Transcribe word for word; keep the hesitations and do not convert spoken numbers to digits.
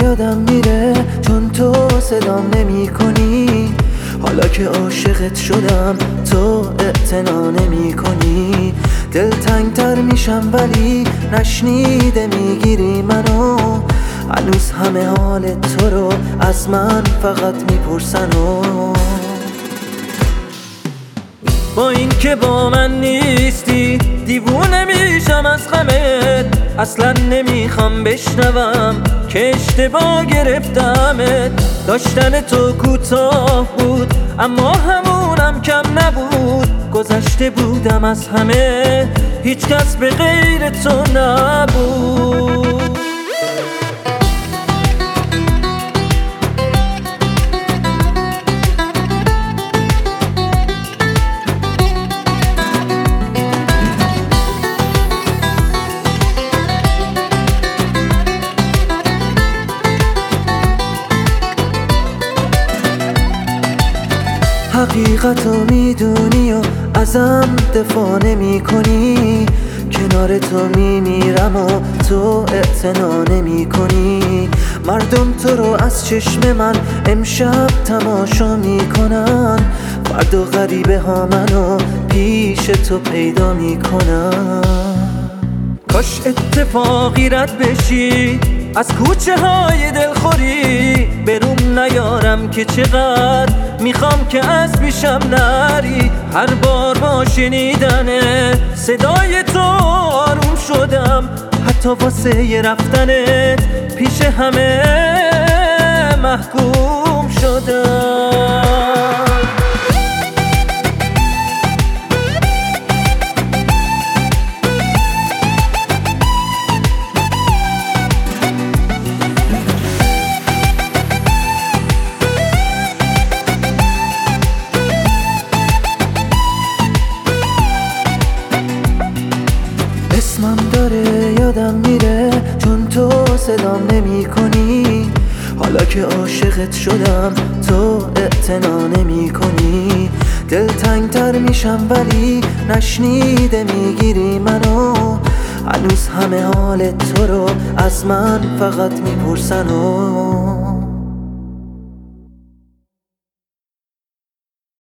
یادم میره چون تو صدام نمی کنی. حالا که عاشقت شدم تو اعتنا نمی کنی. دلتنگ تر میشم ولی نشنیده میگیری منو. هنوز همه حال تو رو از من فقط میپرسن و با این که با من نیستی دیوونه میشم از غمت. اصلا نمیخوام بشنوم که اشتباه گرفتمت. داشتن تو کوتاه بود اما همونم کم نبود. گذشته بودم از همه هیچ کس به غیر تو نبود. حقیقتو میدونی و ازم دفاع نمی کنی. کنار تو میمیرم و تو اعتنا نمی کنی. مردم تو رو از چشم من امشب تماشا میکنن. فردا غریبه ها منو پیش تو پیدا میکنن. کاش اتفاقی رد بشی از کوچه های دلخوری. بروم نیارم که چقدر میخوام که از پیشم نری. هر بار با شنیدن صدای تو آروم شدم. حتی واسه رفتنت پیش همه محکوم شدم. اسمم داره یادم میره چون تو صدام نمی کنی. حالا که عاشقت شدم تو اعتنا نمی کنی. دلتنگ تر میشم ولی نشنیده میگیری منو. هنوز همه حال تو رو از من فقط میپرسن و